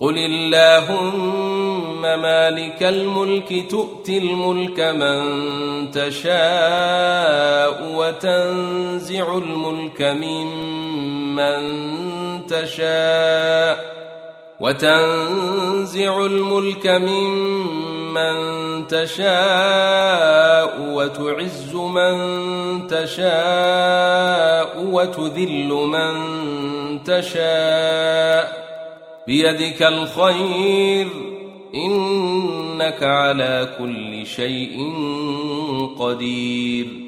قل اللهم مالك الملك تؤتي الملك من تشاء وتنزع الملك ممن تشاء وتعز من تشاء وتذل من تشاء بيدك الخير إنك على كل شيء قدير